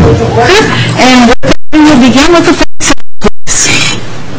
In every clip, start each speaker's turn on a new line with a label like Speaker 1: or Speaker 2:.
Speaker 1: And we'll begin with the flag, please.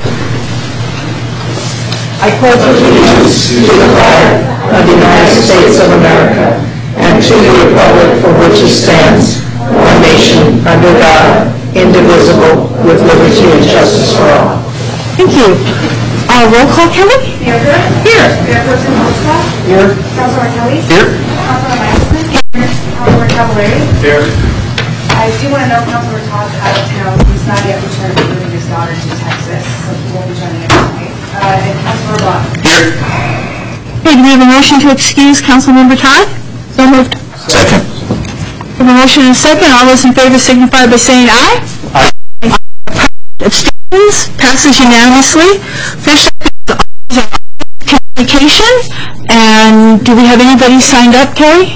Speaker 2: I pledge allegiance to the flag of the United States of America and to the republic for which it stands, one nation, under God, indivisible, with liberty and justice for all.
Speaker 1: Thank you. Roll call, Kelly?
Speaker 3: Here. Chairperson Holzbach.
Speaker 2: Here.
Speaker 3: Councilor Kelly.
Speaker 2: Here.
Speaker 3: Councilor Meissman. Here. Councilor Cavallari.
Speaker 2: Here.
Speaker 3: I do want to know Councilor Todd's out of town. He's not yet returned to moving his daughter to Texas, so he won't be joining us tonight. And Councilor Blunt.
Speaker 2: Here.
Speaker 1: Okay, do we have a motion to excuse Councilmember Todd? So moved.
Speaker 2: Second.
Speaker 1: We have a motion and a second. All those in favor signify by saying aye.
Speaker 2: Aye.
Speaker 1: Abstentions? Passes unanimously. First up is communication. And do we have anybody signed up, Carrie?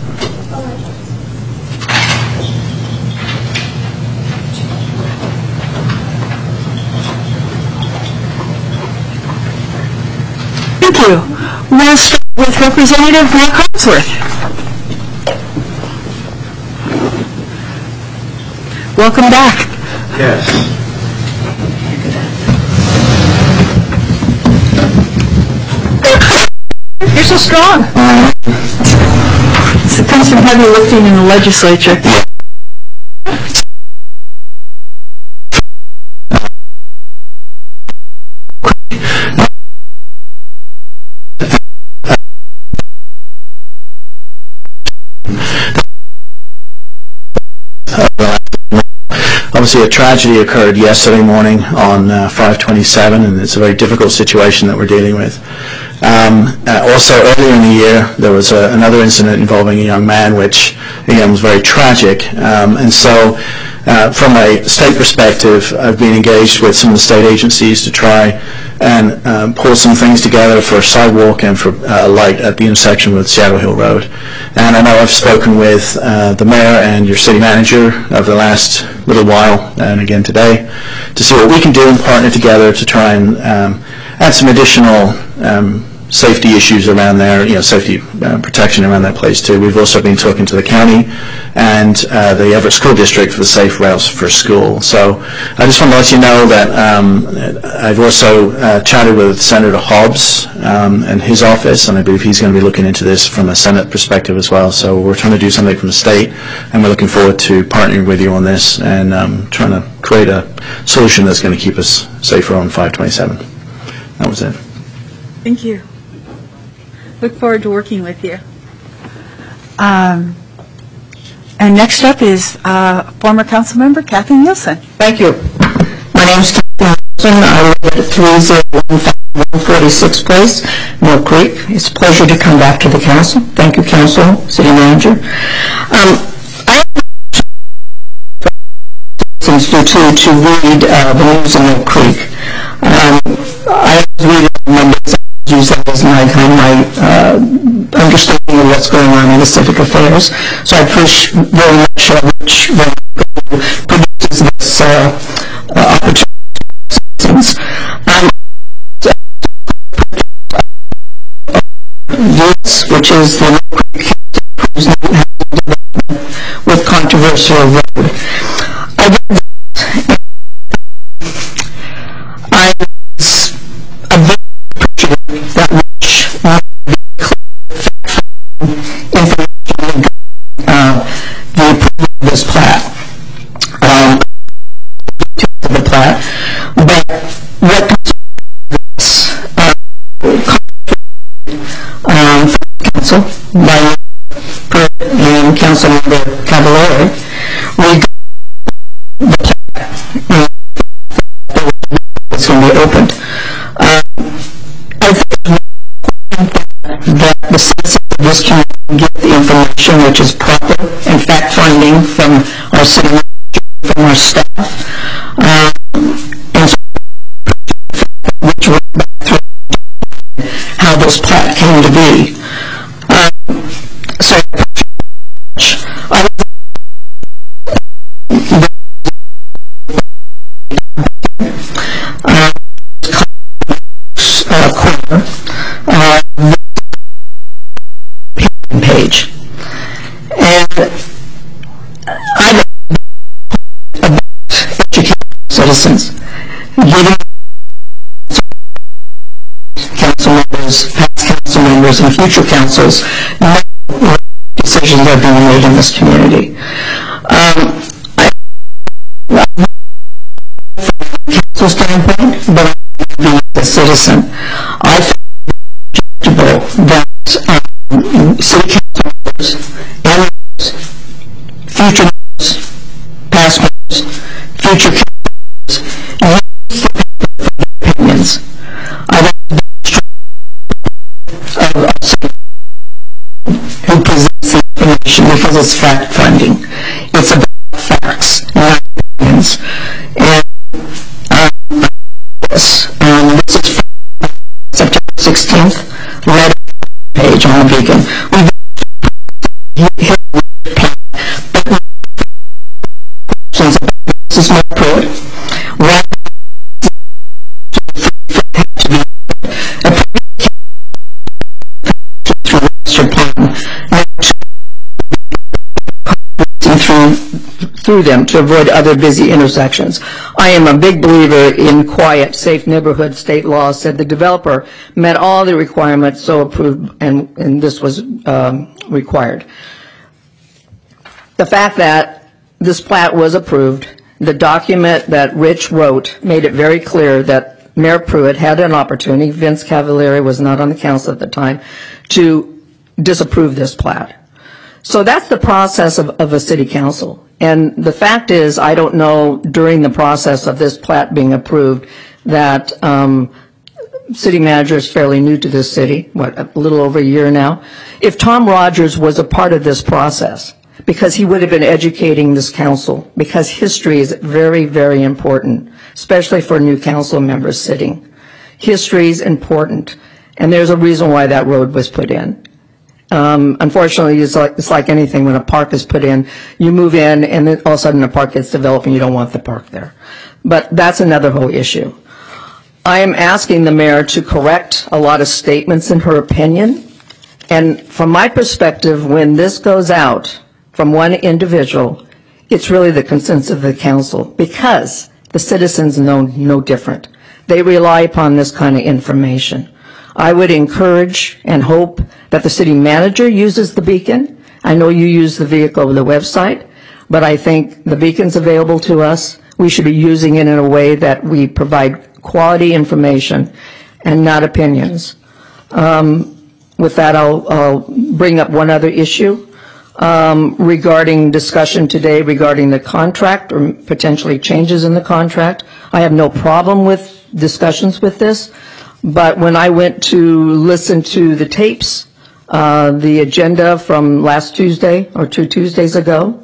Speaker 1: Thank you. We'll start with Representative Mark Harmsworth. Welcome back.
Speaker 4: Yes.
Speaker 1: You're so strong. It comes from heavy lifting in the legislature.
Speaker 4: Obviously, a tragedy occurred yesterday morning on 5/27, and it's a very difficult situation that we're dealing with. Also, earlier in the year, there was another incident involving a young man, which, again, was very tragic. And so, from a state perspective, I've been engaged with some of the state agencies to try and pull some things together for a sidewalk and for a light at the intersection with Seattle Hill Road. And I know I've spoken with the mayor and your city manager over the last little while, and again today, to see what we can do and partner together to try and add some additional safety issues around there, safety protection around that place too. We've also been talking to the county and the Everett School District for the safe routes for school. So I just want to let you know that I've also chatted with Senator Hobbs and his office, and I believe he's going to be looking into this from a Senate perspective as well. So we're trying to do something from the state, and we're looking forward to partnering with you on this and trying to create a solution that's going to keep us safer on 5/27. That was it.
Speaker 1: Thank you. Look forward to working with you. And next up is former council member Kathy Nielsen.
Speaker 2: Thank you. My name is Kathy Nielsen. I live at 30146 Place, Mill Creek. It's a pleasure to come back to the council. Thank you, council, city manager. I have to read the news in Mill Creek. I read Mondays, use that as my understanding of what's going on in the civic affairs. So I appreciate very much which produces this opportunity. This, which is the with controversial road. I did that. I was a bit appreciative that much information the approval of this plat. To the plat, but what this council by and Councilmember Cavallari regarding the plat it's going to be opened. I think that the citizens of this county get the information which is proper and fact-finding from our city manager, from our staff, and so which went back through how this plat came to be. So page, and I citizens. Giving council members, past council members, and future councils know what decisions are being made in this community. Council standpoint, but being a citizen, I feel that city council members and future members, past members, future council members, use the paper for their opinions. I don't of who presents the information because it's fact-finding. It's about facts, not opinions. And this is from September 16th, letter page on the Beacon. We've questions about Mrs. Pruitt. Why through them to avoid other busy intersections. I am a big believer in quiet, safe neighborhood. State law said the developer met all the requirements, so approved, and this was required. The fact that this plat was approved, the document that Rich wrote made it very clear that Mayor Pruitt had an opportunity, Vince Cavalieri was not on the council at the time, to disapprove this plat. So that's the process of a city council. And the fact is, I don't know during the process of this plat being approved that city manager is fairly new to this city, what, a little over a year now. If Tom Rogers was a part of this process, because he would have been educating this council, because history is very, very important, especially for new council members sitting. History is important, and there's a reason why that road was put in. Unfortunately, it's like anything when a park is put in. You move in, and then all of a sudden a park gets developed, and you don't want the park there. But that's another whole issue. I am asking the mayor to correct a lot of statements in her opinion. And from my perspective, when this goes out from one individual, it's really the consensus of the council, because the citizens know no different. They rely upon this kind of information. I would encourage and hope that the city manager uses the Beacon. I know you use the vehicle of the website, but I think the Beacon's available to us. We should be using it in a way that we provide quality information and not opinions. With that, I'll bring up one other issue regarding discussion today regarding the contract or potentially changes in the contract. I have no problem with discussions with this. But when I went to listen to the tapes, the agenda from last Tuesday or 2 Tuesdays ago,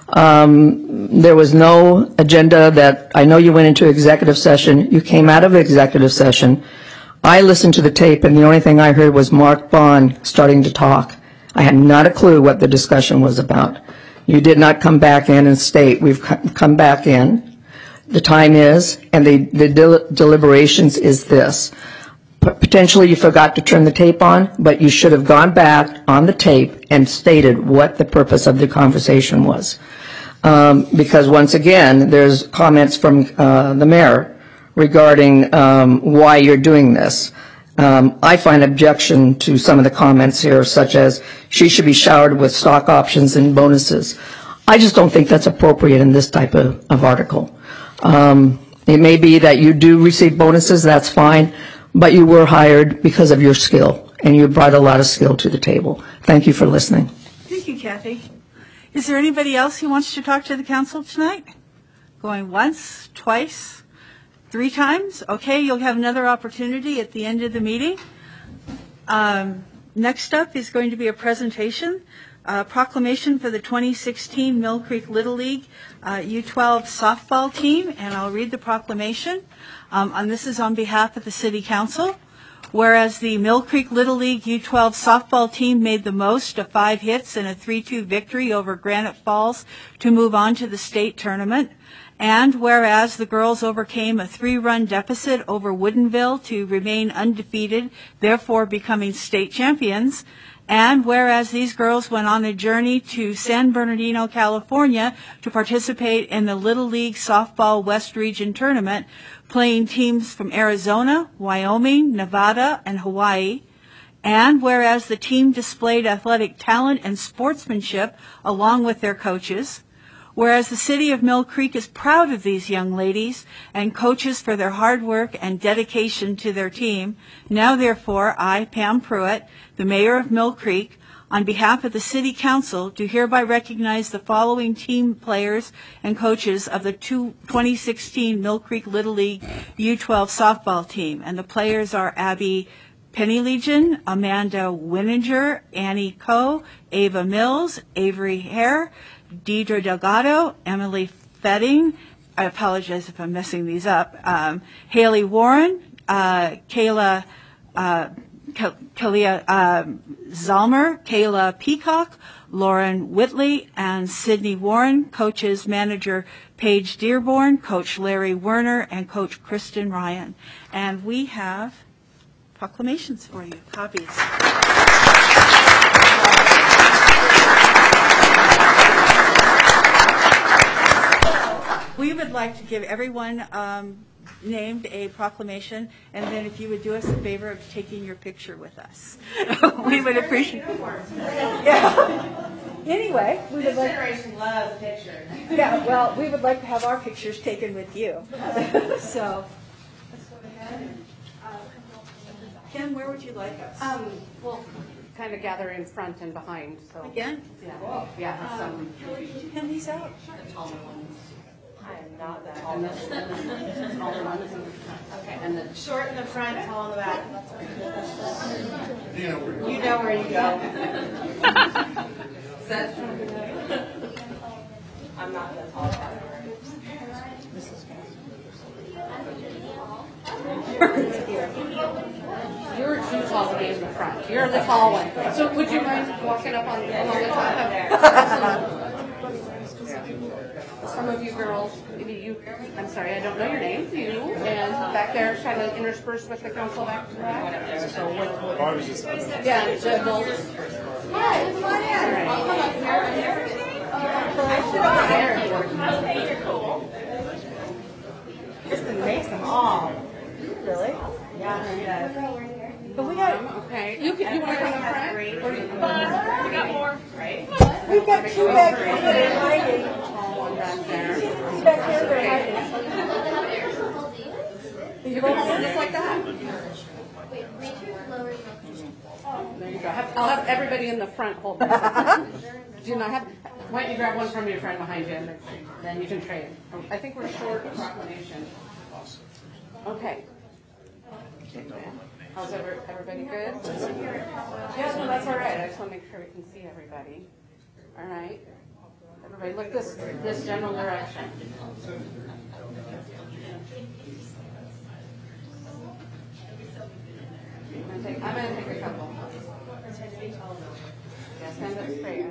Speaker 2: there was no agenda that, I know you went into executive session, you came out of executive session. I listened to the tape, and the only thing I heard was Mark Bond starting to talk. I had not a clue what the discussion was about. You did not come back in and state, we've come back in, the time is, and the deliberations is this. Potentially you forgot to turn the tape on, but you should have gone back on the tape and stated what the purpose of the conversation was. Because once again, there's comments from the mayor regarding why you're doing this. I find objection to some of the comments here, such as she should be showered with stock options and bonuses. I just don't think that's appropriate in this type of article. It may be that you do receive bonuses, that's fine, but you were hired because of your skill, and you brought a lot of skill to the table. Thank you for listening.
Speaker 5: Thank you, Kathy. Is there anybody else who wants to talk to the council tonight? Going once, twice, 3 times? Okay, you'll have another opportunity at the end of the meeting. Next up is going to be a presentation, proclamation for the 2016 Mill Creek Little League U12 softball team, and I'll read the proclamation. And this is on behalf of the City Council. Whereas the Mill Creek Little League U12 softball team made the most of 5 hits and a 3-2 victory over Granite Falls to move on to the state tournament. And whereas the girls overcame a 3-run deficit over Woodinville to remain undefeated, therefore becoming state champions. And whereas these girls went on a journey to San Bernardino, California to participate in the Little League Softball West Region Tournament, playing teams from Arizona, Wyoming, Nevada, and Hawaii. And whereas the team displayed athletic talent and sportsmanship along with their coaches, whereas the city of Mill Creek is proud of these young ladies and coaches for their hard work and dedication to their team, now therefore I, Pam Pruitt, the mayor of Mill Creek, on behalf of the City Council, do hereby recognize the following team players and coaches of the 2016 Mill Creek Little League U12 softball team. And the players are Abby Pennylegion, Amanda Wininger, Annie Coe, Ava Mills, Avery Hare, Deidre Delgado, Emily Fetting, I apologize if I'm messing these up, Haley Warren, Kalia Zalmer, Kayla Peacock, Lauren Whitley, and Sydney Warren, coaches manager Paige Dearborn, Coach Larry Werner, and Coach Kristen Ryan. And we have proclamations for you, copies. We would like to give everyone named a proclamation, and then if you would do us a favor of taking your picture with us. We would appreciate it. Yeah. Anyway, we would like...
Speaker 3: Generation loves pictures.
Speaker 5: Yeah, well, we would like to have our pictures taken with you. So, let's go ahead. Ken, where would you like us?
Speaker 6: We'll kind of gather in front and behind, so.
Speaker 5: Again?
Speaker 6: Yeah, yeah, some.
Speaker 5: Would you pin these out?
Speaker 3: I'm not that
Speaker 6: And the smaller ones in the front. Okay, and the
Speaker 3: short in the front, tall in the back. You know where you go. I'm not that tall.
Speaker 6: You're too tall to be in the front. You're the tall one. So would you mind walking up on the top of there? Some of you girls, maybe you, I'm sorry, I don't know your name, you, and back there kind of interspersed with the council back to that. Yeah, the adults. Hi, come on in.
Speaker 3: Kristen makes them all.
Speaker 5: Really?
Speaker 3: Yeah.
Speaker 5: But we got...
Speaker 6: Okay, you want to come up front?
Speaker 3: We
Speaker 6: got more.
Speaker 3: Right?
Speaker 5: We've got two back here that are hiding.
Speaker 6: One back there.
Speaker 5: Two back here that are hiding.
Speaker 6: You can hold this like that. There you go. I'll have everybody in the front hold this. Do you not have? Why don't you grab one from your friend behind you, and then you can trade. I think we're short of proclamation. Okay. How's everybody good? Yeah, no, that's all right. I just want to make sure we can see everybody. All right. Everybody, look this general direction. I'm going to take a couple. Yeah, stand up straight.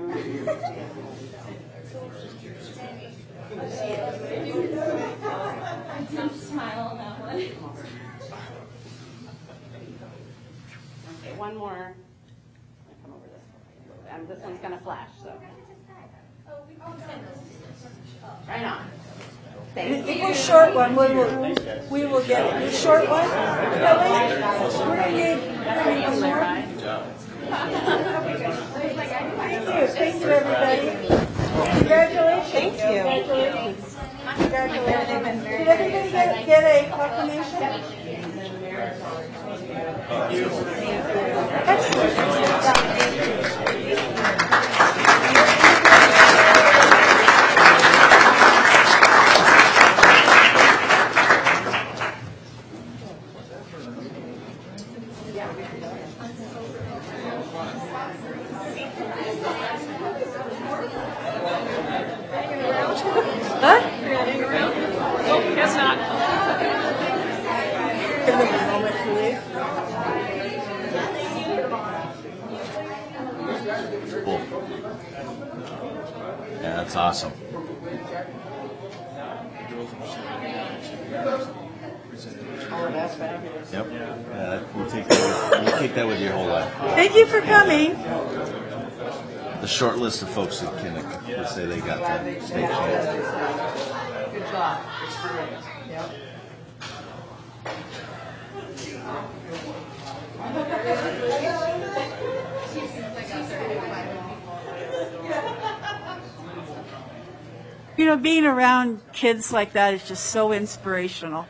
Speaker 7: Smile on that one.
Speaker 6: Okay, one more. Come over this way. And this one's going to flash, so. Right on. Thank you.
Speaker 5: The short one, we will get it. The short one, Kelly, we're going to need one more. Thank you, everybody. Congratulations. Thank you. Congratulations. Did everybody get a proclamation? Excellent.
Speaker 8: Yeah, that's awesome. Yep. Yeah, you take that with your whole life.
Speaker 5: Thank you for coming.
Speaker 8: The short list of folks that can say they got the state champ.
Speaker 6: Good job.
Speaker 5: You know, being around kids like that is just so inspirational.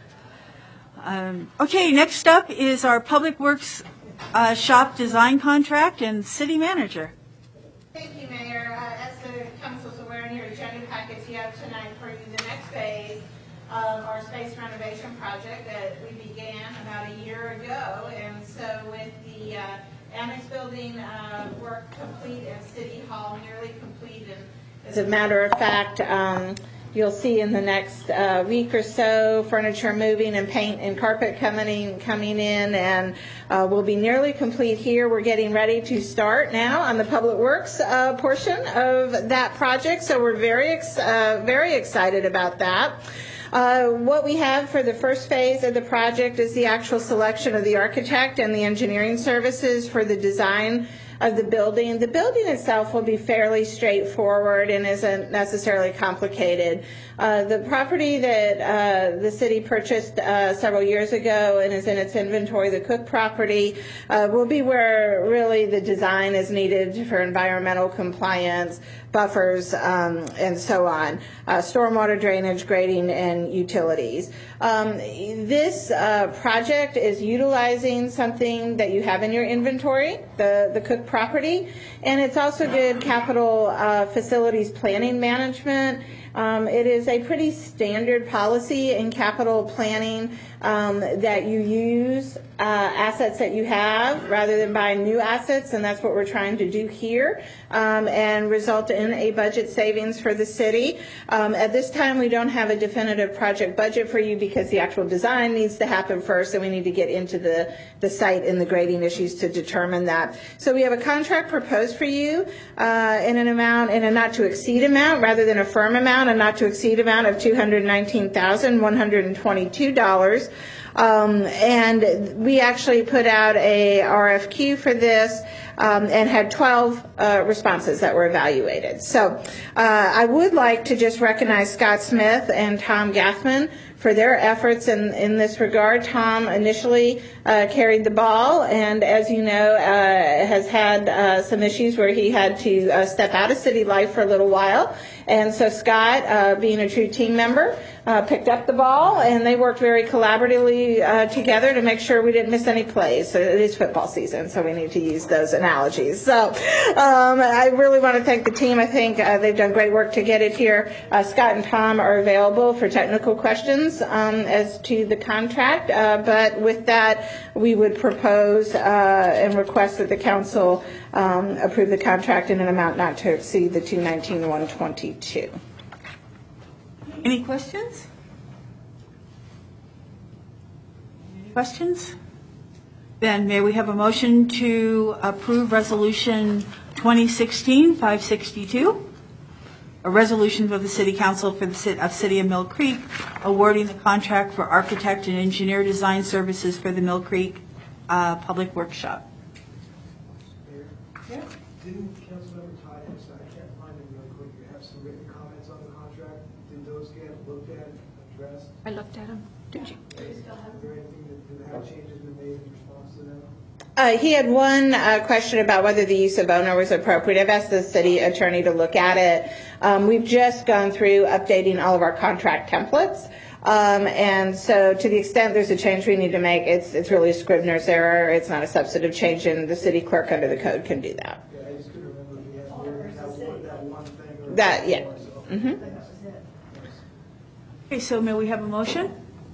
Speaker 5: Okay, next up is our Public Works shop design contract and city manager.
Speaker 9: Thank you, Mayor. As the council's aware, in your agenda packets you have tonight for you the next phase of our space renovation project that we began about a year ago. And so with the annex building work complete and City Hall nearly complete, and as a matter of fact, you'll see in the next week or so furniture moving and paint and carpet coming in, and we'll be nearly complete here. We're getting ready to start now on the Public Works portion of that project, so we're very excited about that. What we have for the first phase of the project is the actual selection of the architect and the engineering services for the design of the building. The building itself will be fairly straightforward and isn't necessarily complicated. The property that the city purchased several years ago and is in its inventory, the Cook property, will be where really the design is needed for environmental compliance, buffers, and so on, stormwater drainage, grading, and utilities. This project is utilizing something that you have in your inventory, the Cook property, and it's also good capital facilities planning management. It is a pretty standard policy in capital planning that you use assets that you have rather than buying new assets, and that's what we're trying to do here, and result in a budget savings for the city. At this time, we don't have a definitive project budget for you because the actual design needs to happen first, and we need to get into the site and the grading issues to determine that. So we have a contract proposed for you in an amount, in a not to exceed amount rather than a firm amount, a not to exceed amount of $219,122. And we actually put out a RFQ for this and had 12 responses that were evaluated. So I would like to just recognize Scott Smith and Tom Gathman for their efforts in this regard. Tom initially carried the ball, and as you know, has had some issues where he had to step out of city life for a little while. And so Scott, being a true team member, picked up the ball, and they worked very collaboratively together to make sure we didn't miss any plays. So it is football season, so we need to use those analogies. So I really want to thank the team. I think they've done great work to get it here. Scott and Tom are available for technical questions as to the contract, but with that, we would propose and request that the council approve the contract in an amount not to exceed the $219,122.
Speaker 5: Any questions? Any questions? Then may we have a motion to approve Resolution 2016-562, a resolution of the City Council for the City of Mill Creek awarding the contract for architect and engineer design services for the Mill Creek Public Workshop.
Speaker 10: Didn't Councilmember Todd, I can't find them really quick, you have some written comments on the contract? Did those get looked at, addressed?
Speaker 6: I looked at them. Did you?
Speaker 10: Is there anything that have changes been made in response to them?
Speaker 9: He had one question about whether the use of owner was appropriate. I've asked the city attorney to look at it. We've just gone through updating all of our contract templates. And so to the extent there's a change we need to make, it's really a Scrivener's error. It's not a substantive change, and the city clerk under the code can do that.
Speaker 10: Yeah, I just couldn't remember if we had that one thing. Or
Speaker 9: That, yeah. Mm-hmm.
Speaker 5: Okay, so may we have a motion?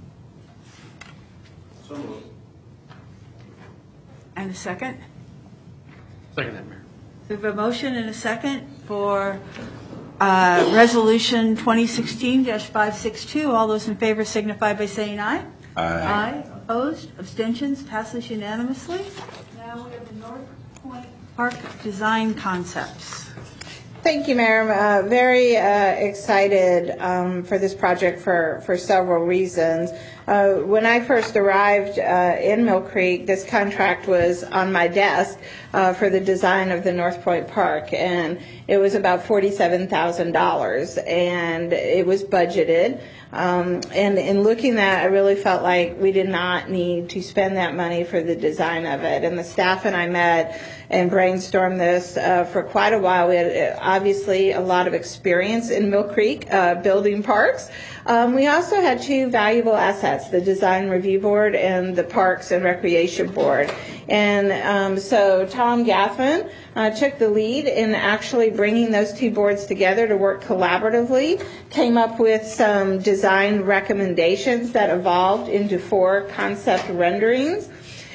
Speaker 8: So moved.
Speaker 5: And a second?
Speaker 11: Second that, Mayor.
Speaker 5: We have a motion and a second for Resolution 2016-562. All those in favor signify by saying aye. Aye. Opposed? Abstentions? Passes unanimously. Now we have the North Point Park Design Concepts.
Speaker 9: Thank you, Mayor. Very excited for this project for several reasons. When I first arrived in Mill Creek, this contract was on my desk for the design of the North Point Park, and it was about $47,000, and it was budgeted. And in looking at it, I really felt like we did not need to spend that money for the design of it. And the staff and I met and brainstormed this for quite a while. We had obviously a lot of experience in Mill Creek building parks. We also had two valuable assets, the Design Review Board and the Parks and Recreation Board. And so Tom Gathman took the lead in actually bringing those two boards together to work collaboratively, came up with some design recommendations that evolved into 4 concept renderings.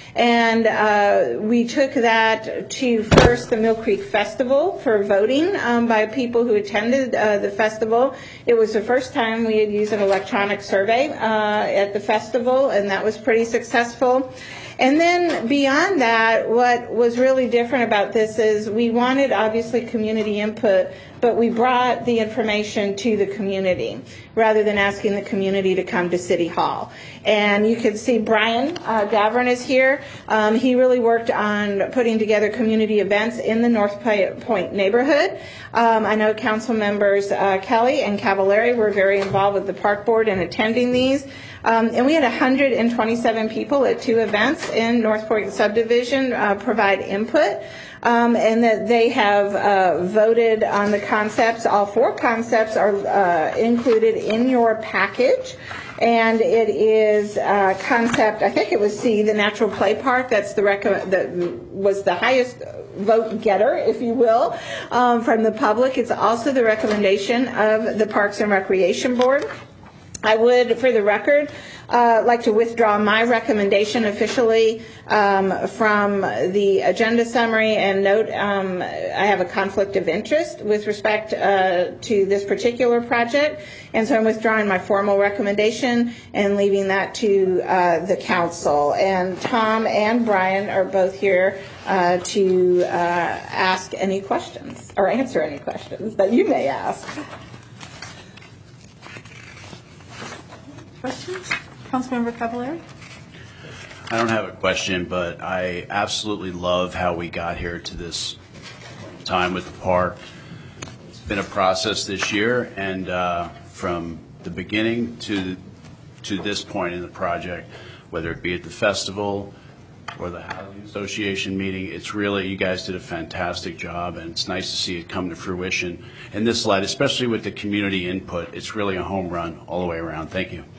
Speaker 9: And we took that to first the Mill Creek Festival for voting by people who attended the festival. It was the first time we had used an electronic survey at the festival, and that was pretty successful. And then beyond that, what was really different about this is we wanted obviously community input, but we brought the information to the community rather than asking the community to come to City Hall. And you can see Brian Davern is here. He really worked on putting together community events in the North Point neighborhood. I know council members Kelly and Cavallari were very involved with the park board in attending these. And we had 127 people at 2 events in North Point subdivision provide input. And that they have voted on the concepts. All 4 concepts are included in your package. And it is concept, I think it was C, the Natural Play Park. That's the that was the highest vote getter, if you will, from the public. It's also the recommendation of the Parks and Recreation Board. I would, for the record, like to withdraw my recommendation officially from the agenda summary and note I have a conflict of interest with respect to this particular project, and so I'm withdrawing my formal recommendation and leaving that to the council. And Tom and Brian are both here to ask any questions or answer any questions that you may ask.
Speaker 5: Questions? Councilmember Cavallari?
Speaker 12: I don't have a question, but I absolutely love how we got here to this time with the park. It's been a process this year, and from the beginning to this point in the project, whether it be at the festival or the Housing Association meeting, it's really, you guys did a fantastic job, and it's nice to see it come to fruition in this light, especially with the community input. It's really a home run all the way around. Thank you.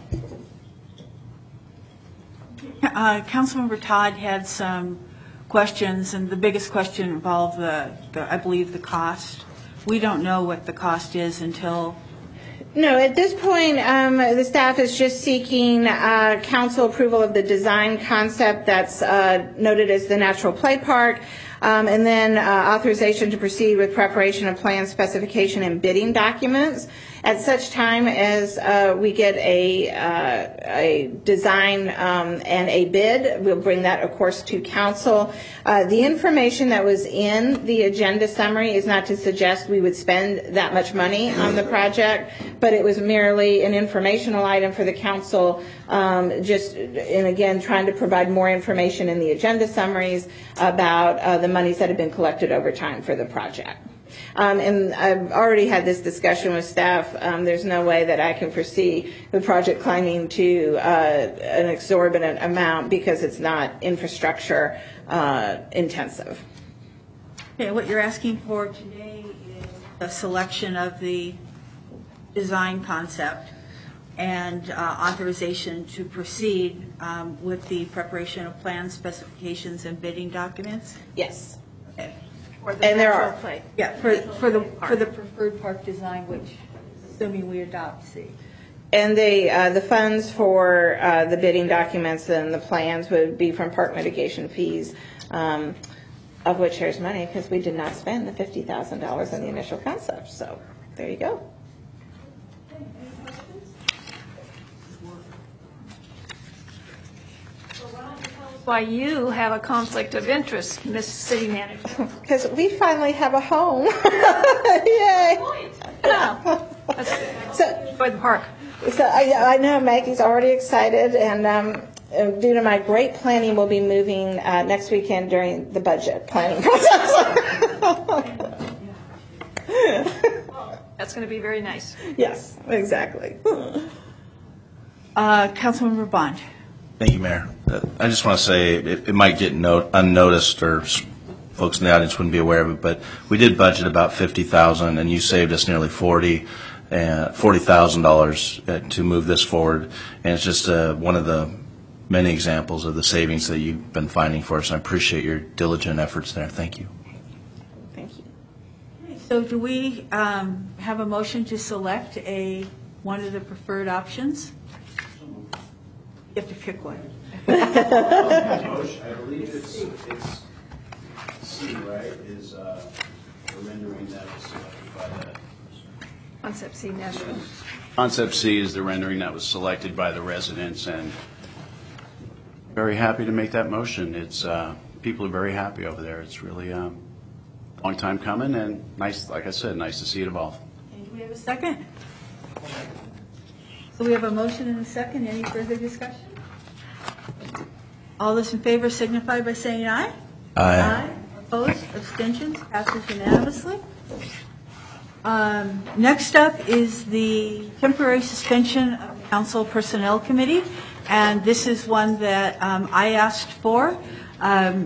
Speaker 5: Councilmember Todd had some questions, and the biggest question involved I believe, the cost. We don't know what the cost is until...
Speaker 9: No, at this point, the staff is just seeking council approval of the design concept that's noted as the Natural Play Park, and then authorization to proceed with preparation of plan specification and bidding documents. At such time as we get a design and a bid, we'll bring that, of course, to council. The information that was in the agenda summary is not to suggest we would spend that much money on the project, but it was merely an informational item for the council, and again, trying to provide more information in the agenda summaries about the monies that have been collected over time for the project. And I've already had this discussion with staff. There's no way that I can foresee the project climbing to an exorbitant amount because it's not infrastructure intensive.
Speaker 5: Okay, what you're asking for today is a selection of the design concept and authorization to proceed with the preparation of plans, specifications, and bidding documents?
Speaker 9: Yes.
Speaker 5: Okay.
Speaker 9: And there are.
Speaker 5: Yeah, for the preferred park design, which, assuming we adopt C.
Speaker 9: And the funds for the bidding documents and the plans would be from park mitigation fees, of which there's money because we did not spend the $50,000 in the initial concept. So there you go.
Speaker 7: So why don't you tell us why you have a conflict of interest, Miss City Manager.
Speaker 9: Because we finally have a home. Yay.
Speaker 7: Yeah. That's for the park.
Speaker 9: So I know Maggie's already excited, and due to my great planning, we'll be moving next weekend during the budget planning process.
Speaker 7: That's going to be very nice.
Speaker 9: Yes, exactly.
Speaker 5: Councilmember Bond.
Speaker 8: Thank you, Mayor. I just want to say it might get unnoticed, or folks in the audience wouldn't be aware of it, but we did budget about $50,000, and you saved us nearly $40,000 to move this forward. And it's just one of the many examples of the savings that you've been finding for us. I appreciate your diligent efforts there. Thank you.
Speaker 9: Thank you.
Speaker 5: So do we have a motion to select one of the preferred options? You have to pick one.
Speaker 12: I believe it's C, right, is the rendering that was selected by the...
Speaker 7: Concept C, Nashville.
Speaker 12: Concept C is the rendering that was selected by the residents, and very happy to make that motion. It's people are very happy over there. It's really a long time coming, and nice, like I said, nice to see it evolve.
Speaker 5: And do we have a second? So we have a motion and a second. Any further discussion? All those in favor signify by saying aye.
Speaker 8: Aye.
Speaker 5: Opposed? Abstentions? Passes unanimously. Next up is the temporary suspension of the Council Personnel Committee, and this is one that I asked for. We're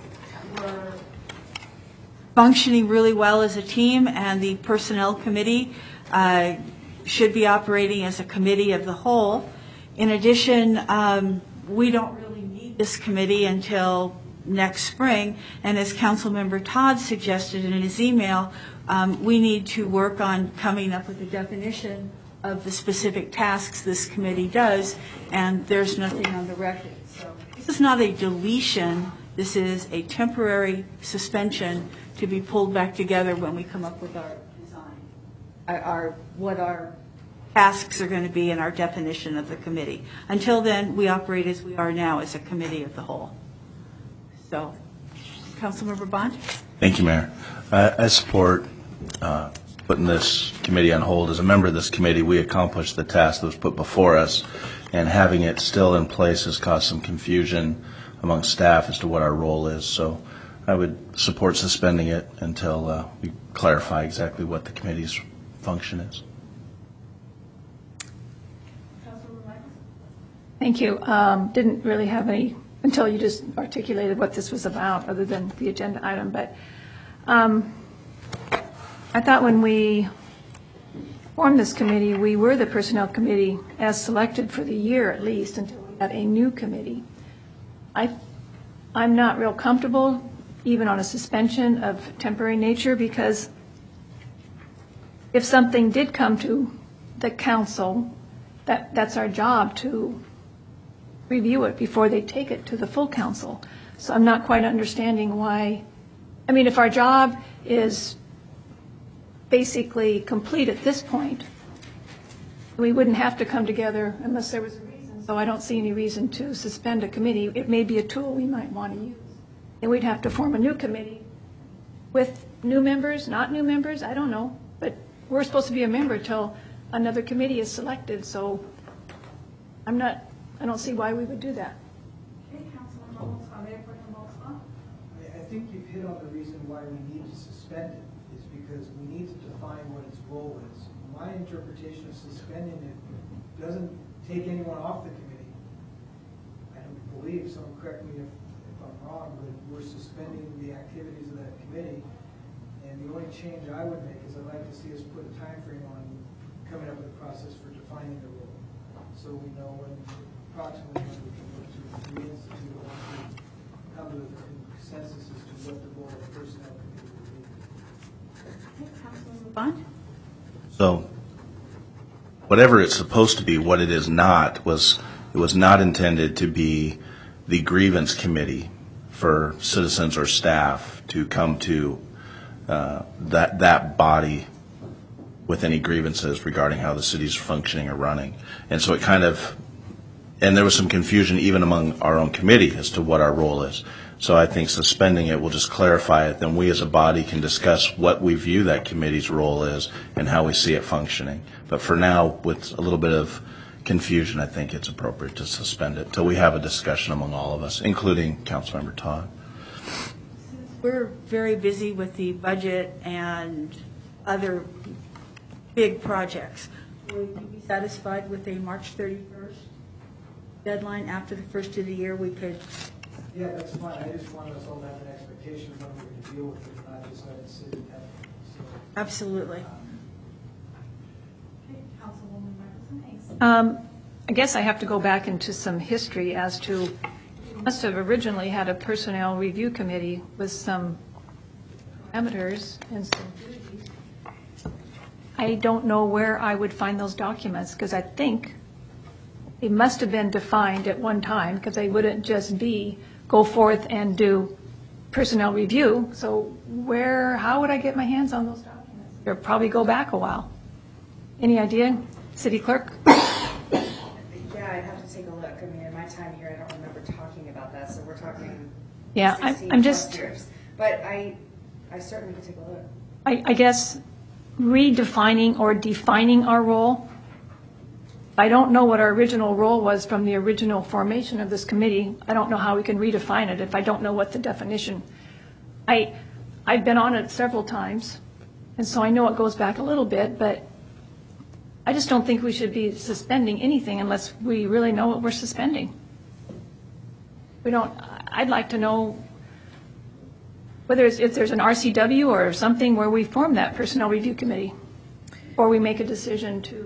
Speaker 5: functioning really well as a team, and the Personnel Committee should be operating as a committee of the whole. In addition, we don't really need this committee until next spring, and as Councilmember Todd suggested in his email, we need to work on coming up with a definition of the specific tasks this committee does, and there's nothing on the record. So this is not a deletion. This is a temporary suspension to be pulled back together when we come up with our design, what our tasks are going to be and our definition of the committee. Until then, we operate as we are now, as a committee of the whole. So, Councilmember Bond?
Speaker 8: Thank you, Mayor. I support putting this committee on hold. As a member of this committee, we accomplished the task that was put before us, and having it still in place has caused some confusion among staff as to what our role is. So I would support suspending it until we clarify exactly what the committee's function is.
Speaker 7: Thank you. Didn't really have any, until you just articulated what this was about, other than the agenda item. But I thought when we formed this committee, we were the Personnel Committee as selected for the year at least until we had a new committee. I'm not real comfortable even on a suspension of temporary nature, because if something did come to the council, that's our job to review it before they take it to the full council. So I'm not quite understanding why. I mean, if our job is basically complete at this point, we wouldn't have to come together unless there was a reason. So I don't see any reason to suspend a committee. It may be a tool we might want to use. And we'd have to form a new committee with new members, not new members, I don't know. But we're supposed to be a member till another committee is selected. So I don't see why we would do that.
Speaker 10: I think you've hit on the reason why we need to suspend it, is because we need to define what its role is. My interpretation of suspending it doesn't take anyone off the committee. I don't believe, someone correct me if I'm wrong, but we're suspending the activities of that committee. And the only change I would make is I'd like to see us put a time frame on coming up with a process for defining the role, so we know when approximately when we can look to reinstitute or to come to a consensus as to what the role of the personnel committee will be.
Speaker 5: Councilmember Bond?
Speaker 8: So whatever it's supposed to be, what it is not, it was not intended to be the grievance committee for citizens or staff to come to that body with any grievances regarding how the city's functioning or running. And so it kind of And there was some confusion even among our own committee as to what our role is. So I think suspending it will just clarify it. Then we as a body can discuss what we view that committee's role is and how we see it functioning. But for now, with a little bit of confusion, I think it's appropriate to suspend it till we have a discussion among all of us, including Councilmember Todd.
Speaker 5: We're very busy with the budget and other big projects. Will you be satisfied with a March 31st deadline after the first of the year? We could.
Speaker 10: Yeah, that's fine. I just wanted us all to have an expectation when we're going to deal with it, not just let it sit and have it. So,
Speaker 5: Absolutely.
Speaker 7: I guess I have to go back into some history as to, we must have originally had a personnel review committee with some parameters and some duties. I don't know where I would find those documents, because I think they must have been defined at one time, because they wouldn't just be go forth and do personnel review. So how would I get my hands on those documents? They'll probably go back a while. Any idea, City Clerk?
Speaker 3: Yeah, I'd have to take a look. I mean, in my time here, I don't remember talking about that, so we're talking
Speaker 7: Yeah,
Speaker 3: 16
Speaker 7: I'm
Speaker 3: plus
Speaker 7: just,
Speaker 3: years. But I certainly could take a look.
Speaker 7: I guess redefining or defining our role. I don't know what our original role was from the original formation of this committee. I don't know how we can redefine it if I don't know what the definition. I've been on it several times, and so I know it goes back a little bit, but I just don't think we should be suspending anything unless we really know what we're suspending. I'd like to know whether if there's an RCW or something where we form that personnel review committee, or we make a decision to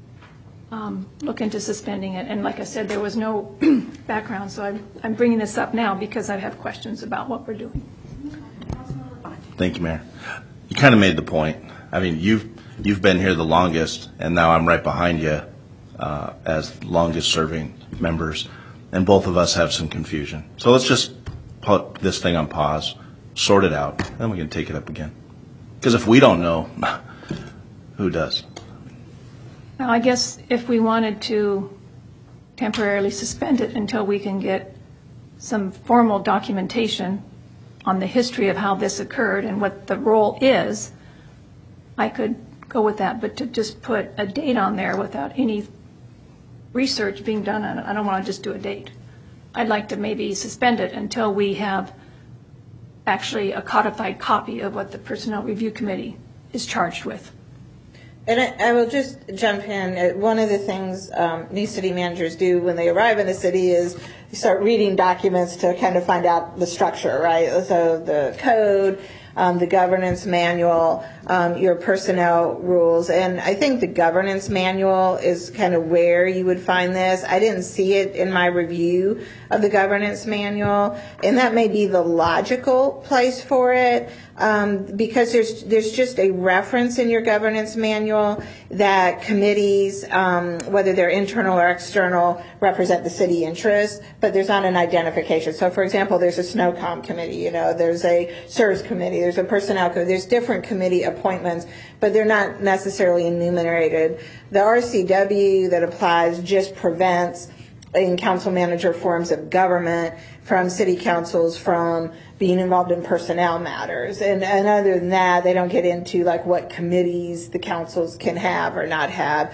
Speaker 7: look into suspending it. And like I said, there was no background, so I'm bringing this up now because I have questions about what we're doing.
Speaker 8: Thank you, Mayor. You kind of made the point. I mean, you've been here the longest, and now I'm right behind you as longest serving members, and both of us have some confusion. So let's just put this thing on pause, sort it out, then we can take it up again. Because if we don't know, who does?
Speaker 7: Now, I guess if we wanted to temporarily suspend it until we can get some formal documentation on the history of how this occurred and what the role is, I could go with that. But to just put a date on there without any research being done on it, I don't want to just do a date. I'd like to maybe suspend it until we have actually a codified copy of what the Personnel Review Committee is charged with.
Speaker 9: And I will just jump in. One of the things new city managers do when they arrive in a city is you start reading documents to kind of find out the structure, right? So the code, the governance manual, your personnel rules. And I think the governance manual is kind of where you would find this. I didn't see it in my review of the governance manual, and that may be the logical place for it. Because there's just a reference in your governance manual that committees, whether they're internal or external, represent the city interests, but there's not an identification. So, for example, there's a SNOCOM committee, there's a SERS committee, there's a personnel committee, there's different committee appointments, but they're not necessarily enumerated. The RCW that applies just prevents in council manager forms of government from city councils from being involved in personnel matters. And other than that, they don't get into like what committees the councils can have or not have.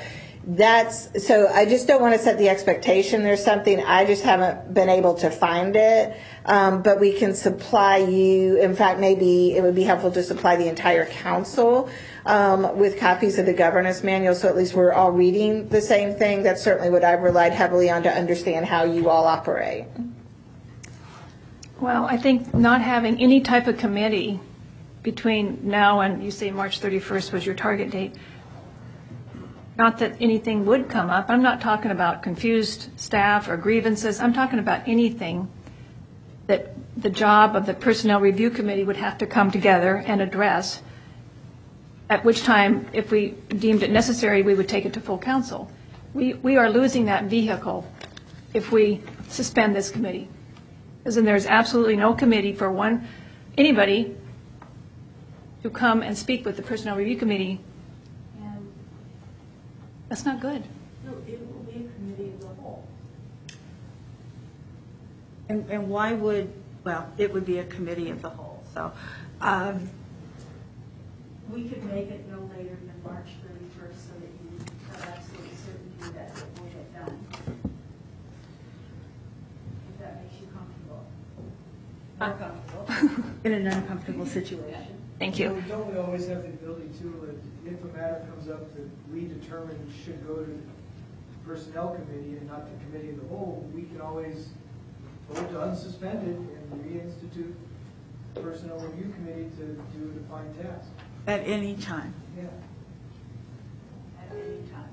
Speaker 9: So I just don't want to set the expectation there's something. I just haven't been able to find it. But we can supply you, in fact, maybe it would be helpful to supply the entire council with copies of the governance manual, so at least we're all reading the same thing. That's certainly what I've relied heavily on to understand how you all operate.
Speaker 7: Well, I think not having any type of committee between now and, you say March 31st was your target date, not that anything would come up. I'm not talking about confused staff or grievances. I'm talking about anything that the job of the Personnel Review Committee would have to come together and address, at which time, if we deemed it necessary, we would take it to full council. We are losing that vehicle if we suspend this committee. Because then there's absolutely no committee for anybody to come and speak with the Personnel Review Committee. And that's not good.
Speaker 5: No, it will be a committee of the whole. And why would, well, it would be a committee of the whole, so. We could make it no later than March 31st so that you have absolute certainty that it will get done. If that makes you comfortable. Uncomfortable. In an uncomfortable situation.
Speaker 7: Thank
Speaker 10: So
Speaker 7: you.
Speaker 10: don't we always have the ability to, if a matter comes up that we determine should go to the Personnel Committee and not the Committee of the Whole, we can always vote to unsuspend it and reinstitute the Personnel Review Committee to do a defined task.
Speaker 5: At any time.
Speaker 10: Yeah.
Speaker 5: At any time.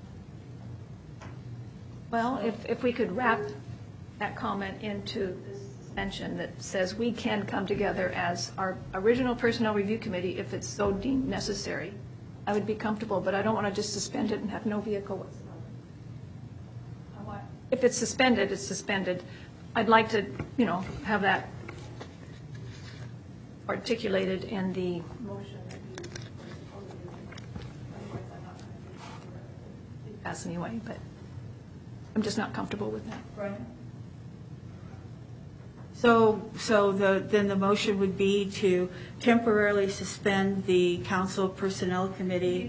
Speaker 7: Well, if we could wrap that comment into this suspension that says we can come together as our original Personnel Review Committee if it's so deemed necessary, I would be comfortable, but I don't want to just suspend it and have no vehicle whatsoever. If it's suspended, it's suspended. I'd like to, have that articulated in the motion that you otherwise I'm not going to pass anyway, but I'm just not comfortable with that.
Speaker 5: Brian? Then the motion would be to temporarily suspend the Council Personnel Committee.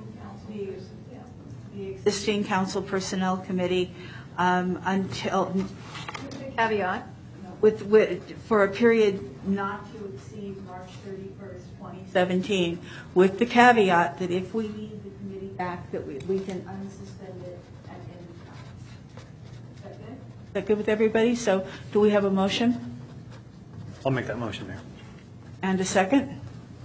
Speaker 5: The existing Council Personnel Committee until.
Speaker 7: Caveat.
Speaker 5: For a period not to exceed March 31st, 2017, with the caveat that if we need the committee back, that we can unsuspend it at any time. Is that good? Is that good with everybody? So do we have a motion?
Speaker 11: I'll make that motion, Mayor.
Speaker 5: And a second?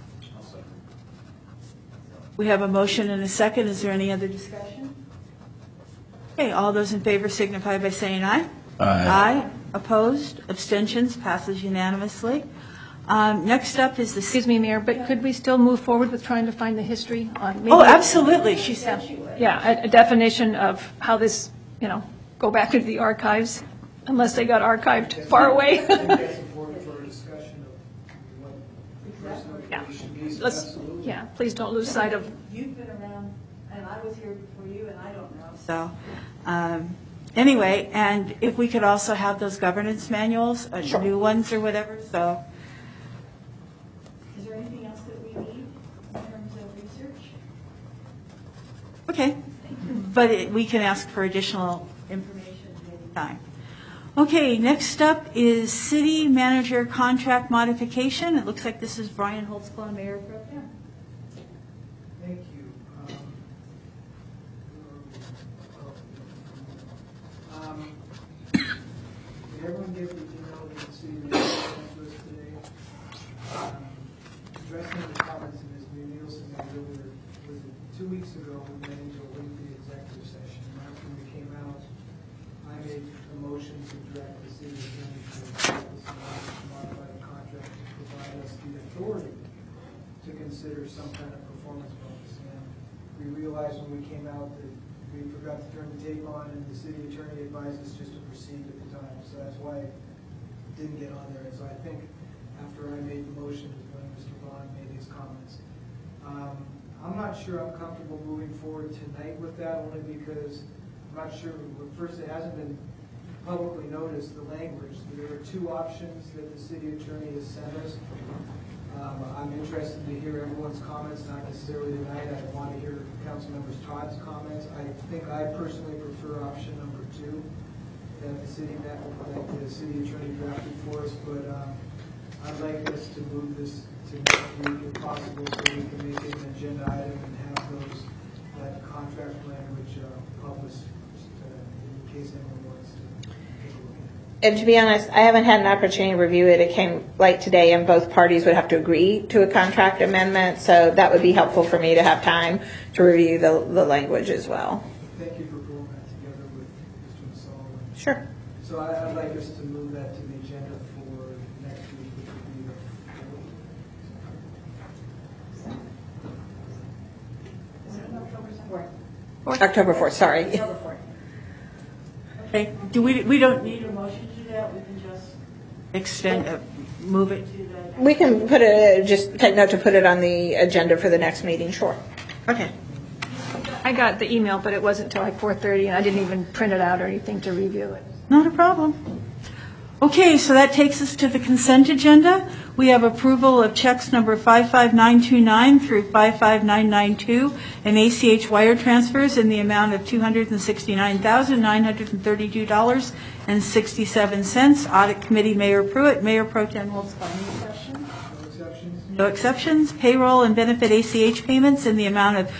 Speaker 5: We have a motion and a second. Is there any other discussion? Okay, all those in favor signify by saying aye. Aye. Opposed? Abstentions? Passes unanimously. Next up is the...
Speaker 7: Excuse me, Mayor, but could we still move forward with trying to find the history on... maybe-
Speaker 5: Oh, absolutely. She said she would.
Speaker 7: Yeah, a definition of how this, go back into the archives, unless they got archived far away.
Speaker 10: I think that's important for a discussion of what the Personnel Committee should be. So absolutely.
Speaker 7: Yeah, please don't lose sight of...
Speaker 5: You've been around, and I was here before you, and I don't know. So, anyway, and if we could also have those governance manuals, new ones or whatever, so. Is there anything else that we need in terms of research? Okay, but we can ask for additional information at any time. Okay, next up is city manager contract modification. It looks like this is Brian Holtzclaw, Mayor Pro Tem.
Speaker 10: Thank you. Did everyone get the email that the city manager sent to us today? Addressing the comments in Ms. Nielsen made earlier, was it 2 weeks ago, we went into a lengthy executive session. And after we came out, I made a motion to direct the city attorney to modify the contract to provide us the authority to consider some kind of performance bonus. And we realized when we came out that we forgot to turn the tape on, and the city attorney advised us just to proceed at the time. So that's why it didn't get on there. And so I think after I made the motion, when Mr. Vaughn made his comments, I'm not sure I'm comfortable moving forward tonight with that, only because I'm not sure. First, it hasn't been publicly noticed, the language. There are two options that the city attorney has sent us. I'm interested to hear everyone's comments, not necessarily tonight. I want to hear Councilmember Todd's comments. I think I personally prefer option number 2 that the city attorney drafted for us, but I'd like us to move this to next week if possible, so we can make it an agenda item and have that contract language published in case anyone wants to take a look at it.
Speaker 9: And to be honest, I haven't had an opportunity to review it. It came like today, and both parties would have to agree to a contract amendment, so that would be helpful for me to have time to review the language as well.
Speaker 10: Thank you for pulling that together with Mr. Massal.
Speaker 9: Sure.
Speaker 10: So I'd like us to move that to the agenda for next week, which would be the
Speaker 9: October 4th, sorry.
Speaker 5: Okay, we don't need a motion to do that? We can just extend, move it to the...
Speaker 9: We can just take note to put it on the agenda for the next meeting, sure.
Speaker 5: Okay.
Speaker 7: I got the email, but it wasn't until like 4:30, and I didn't even print it out or anything to review it.
Speaker 5: Not a problem. Okay, so that takes us to the consent agenda. We have approval of checks number 55929 through 55992 and ACH wire transfers in the amount of $269,932.67. Audit Committee Mayor Pruitt, Mayor Pro Tem Holtzclaw. Any questions?
Speaker 10: No exceptions?
Speaker 5: No exceptions. Payroll and benefit ACH payments in the amount of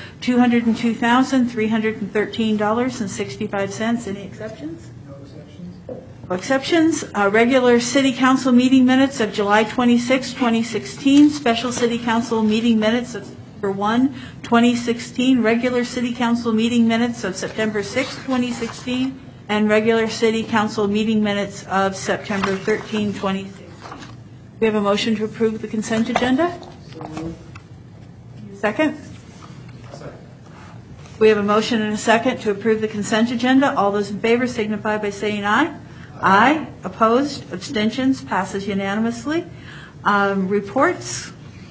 Speaker 5: $202,313.65. Any exceptions?
Speaker 10: No exceptions?
Speaker 5: No exceptions. Regular City Council meeting minutes of July 26, 2016. Special City Council meeting minutes of September 1, 2016. Regular City Council meeting minutes of September 6, 2016. And regular City Council meeting minutes of September 13, 2016. We have a motion to approve the consent agenda? Second? We have a motion and a second to approve the consent agenda. All those in favor signify by saying aye. Aye. Opposed? Abstentions? Passes unanimously. Reports.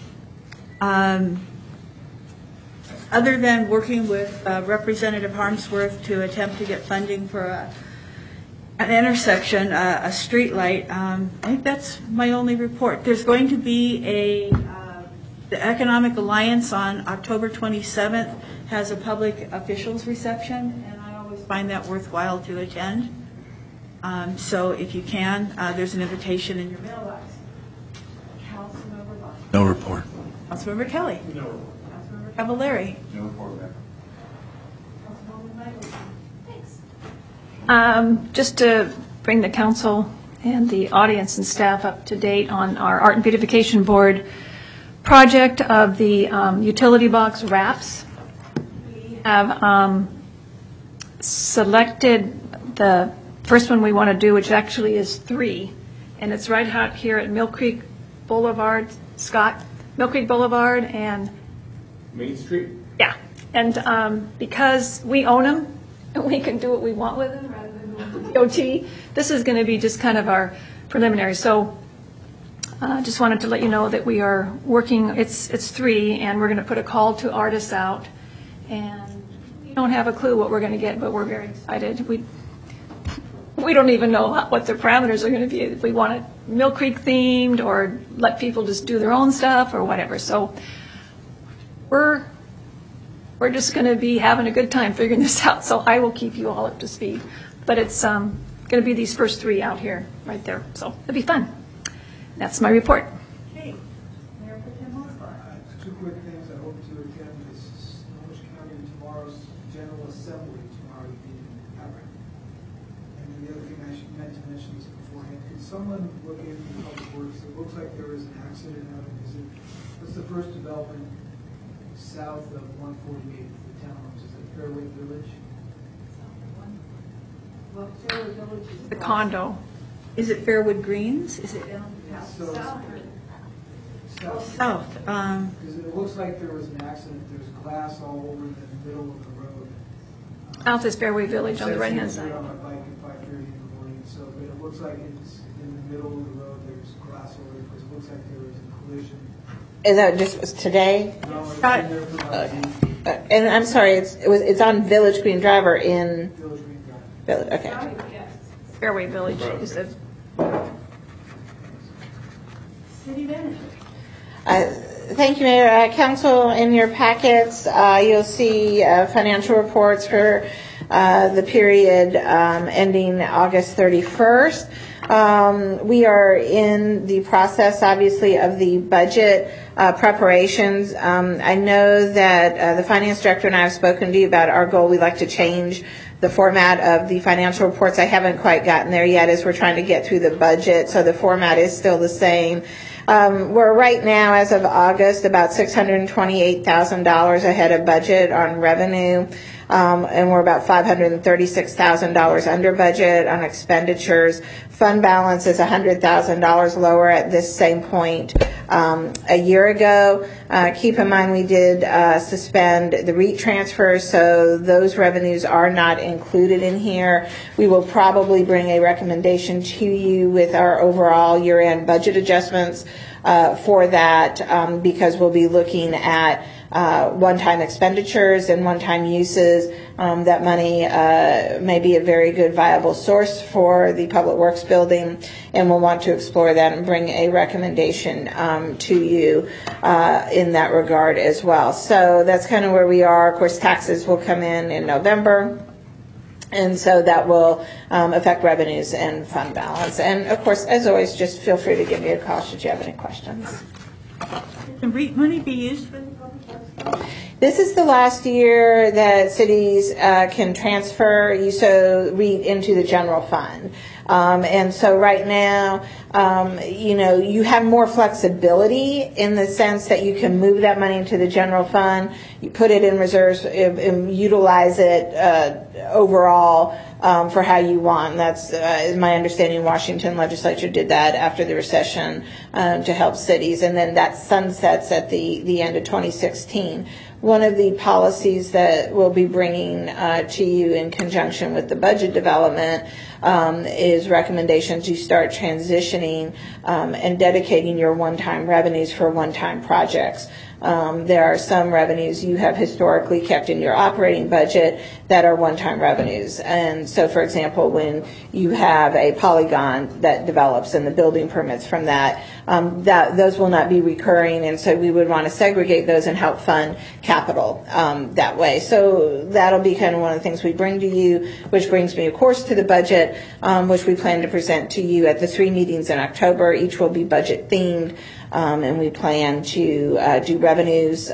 Speaker 5: Other than working with Representative Harmsworth to attempt to get funding for an intersection, a street light, I think that's my only report. There's going to be the Economic Alliance on October 27th has a public officials reception, and I always find that worthwhile to attend. So if you can, there's an invitation in your mailbox. Councilmember Bach.
Speaker 8: No report.
Speaker 5: Councilmember Kelly. No report. Councilmember Cavallari.
Speaker 8: No report, Mayor.
Speaker 7: Just to bring the council and the audience and staff up to date on our Art and Beautification Board project of the utility box wraps. We have selected the first one we want to do, which actually is 3, and it's right out here at Mill Creek Boulevard, Mill Creek Boulevard and
Speaker 11: Main Street?
Speaker 7: Yeah, and because we own them, and we can do what we want with them rather than with the DOT, this is going to be just kind of our preliminary. So just wanted to let you know that we are working, it's 3, and we're going to put a call to artists out, and we don't have a clue what we're going to get, but we're very excited. We don't even know what the parameters are going to be, if we want it Mill Creek themed or let people just do their own stuff or whatever. So we're just going to be having a good time figuring this out, so I will keep you all up to speed. But it's going to be these first 3 out here, right there, so it'll be fun. That's my report.
Speaker 5: Okay. Mayor Pro Tem Holtzclaw.
Speaker 10: 2 quick things. I hope to attend this Snohomish County tomorrow's General Assembly tomorrow evening in Everett. And then the other thing I meant to mention this beforehand, could someone look into Public Works? It looks like there was an accident out of, what's the first development south of 148, the town, which is at Fairway Village?
Speaker 5: Well, Fairwood Village is
Speaker 7: The condo.
Speaker 5: Is it Fairwood Greens? Is it
Speaker 10: So south.
Speaker 5: south?
Speaker 10: Because it looks like there was an accident. There's glass all over the middle of the road.
Speaker 7: Out this Fairway Village on the
Speaker 10: Says
Speaker 7: right-hand
Speaker 10: he was
Speaker 7: side.
Speaker 10: on a bike at 5:30 in the morning, so, but it looks like it's in the middle of the road. There's glass over it, because it looks like there was a collision.
Speaker 13: Is that just today?
Speaker 10: No, it's been there for about a week.
Speaker 13: And I'm sorry, it's on Village Green Drive or in
Speaker 10: Village Green Drive.
Speaker 13: Village? Okay.
Speaker 7: Fairway Village, you said.
Speaker 5: City manager.
Speaker 13: Thank you, Mayor. Council, in your packets, you'll see financial reports for the period ending August 31st. We are in the process, obviously, of the budget preparations. I know that the finance director and I have spoken to you about our goal. We'd like to change the format of the financial reports. I haven't quite gotten there yet as we're trying to get through the budget, so the format is still the same. We're right now, as of August, about $628,000 ahead of budget on revenue, and we're about $536,000 under budget on expenditures. Fund balance is $100,000 lower at this same point a year ago. Keep in mind we did suspend the REIT transfers, so those revenues are not included in here. We will probably bring a recommendation to you with our overall year-end budget adjustments for that, because we'll be looking at one-time expenditures and one-time uses. That money may be a very good viable source for the Public Works building, and we'll want to explore that and bring a recommendation to you in that regard as well. So that's kind of where we are. Of course, taxes will come in November. And so that will affect revenues and fund balance. And of course, as always, just feel free to give me a call should you have any questions.
Speaker 5: Can REAP money be used for the public works?
Speaker 13: This is the last year that cities can transfer REAP into the general fund. And so right now, you have more flexibility in the sense that you can move that money into the general fund, you put it in reserves, and utilize it overall for how you want. And that's my understanding. Washington legislature did that after the recession to help cities, and then that sunsets at the end of 2016. One of the policies that we'll be bringing to you in conjunction with the budget development is recommendations you start transitioning and dedicating your one-time revenues for one-time projects. There are some revenues you have historically kept in your operating budget that are one-time revenues. And so, for example, when you have a polygon that develops and the building permits from that, those will not be recurring, and so we would want to segregate those and help fund capital that way. So that'll be kind of one of the things we bring to you, which brings me, of course, to the budget, which we plan to present to you at the 3 meetings in October. Each will be budget themed. And we plan to do revenues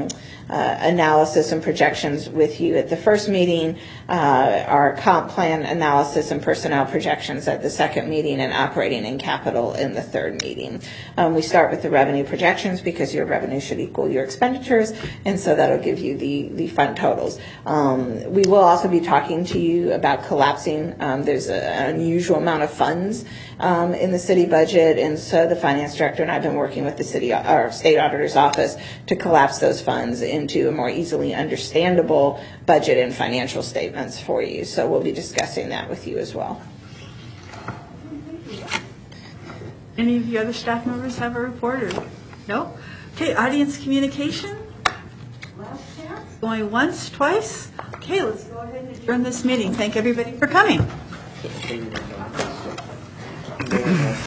Speaker 13: analysis and projections with you at the first meeting, our comp plan analysis and personnel projections at the second meeting, and operating and capital in the third meeting. We start with the revenue projections because your revenue should equal your expenditures, and so that'll give you the fund totals. We will also be talking to you about collapsing. There's an unusual amount of funds in the city budget, and so the finance director and I have been working with the city or state auditor's office to collapse those funds into a more easily understandable budget and financial statements for you. So we'll be discussing that with you as well.
Speaker 5: Any of the other staff members have a report or no? Okay, audience communication. Last chance. Going once, twice. Okay, let's go ahead and adjourn this meeting. Thank everybody for coming.